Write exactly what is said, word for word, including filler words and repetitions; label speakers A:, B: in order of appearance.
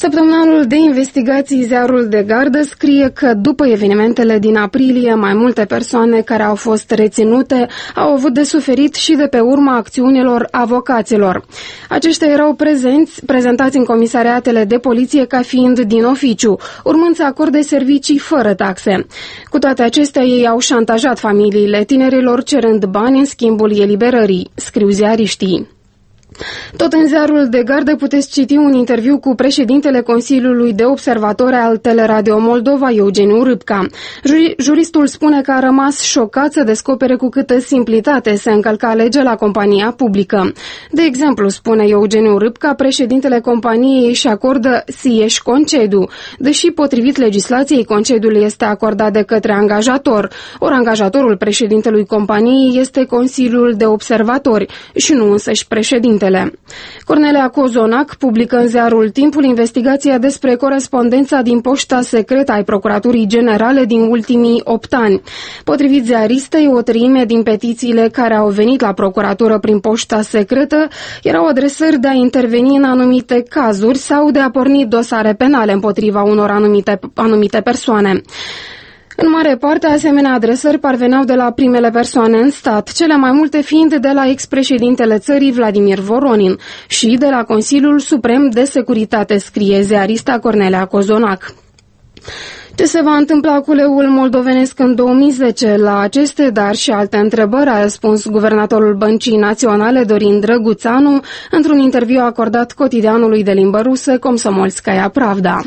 A: Săptămânalul de investigații Ziarul de Gardă scrie că după evenimentele din aprilie, mai multe persoane care au fost reținute au avut de suferit și de pe urma acțiunilor avocaților. Aceștia erau prezenți, prezentați în comisariatele de poliție ca fiind din oficiu, urmând să acorde servicii fără taxe. Cu toate acestea, ei au șantajat familiile tinerilor cerând bani în schimbul eliberării, scriu ziariștii. Tot în Ziarul de Gardă puteți citi un interviu cu președintele Consiliului de Observatori al Teleradio Moldova, Eugeniu Râpca. Juristul spune că a rămas șocat să descopere cu câtă simplitate se încălca legea la compania publică. De exemplu, spune Eugeniu Râpca, președintele companiei își acordă sieși concediu, deși potrivit legislației concediul este acordat de către angajator, ori angajatorul președintelui companiei este Consiliul de Observatori și nu însăși președintele. Cornelia Cozonac publică în ziarul Timpul investigația despre corespondența din poșta secretă ai Procuraturii Generale din ultimii opt ani. Potrivit ziaristei, o treime din petițiile care au venit la procuratură prin poșta secretă erau adresări de a interveni în anumite cazuri sau de a porni dosare penale împotriva unor anumite, anumite persoane. În mare parte, asemenea adresări parveneau de la primele persoane în stat, cele mai multe fiind de la ex-președintele țării Vladimir Voronin și de la Consiliul Suprem de Securitate, scrie ziarista Cornelia Cozonac. Ce se va întâmpla cu leul moldovenesc în două mii zece? La aceste, dar și alte întrebări a răspuns guvernatorul Băncii Naționale, Dorin Drăguțanu, într-un interviu acordat cotidianului de limbă rusă Komsomolskaya Pravda.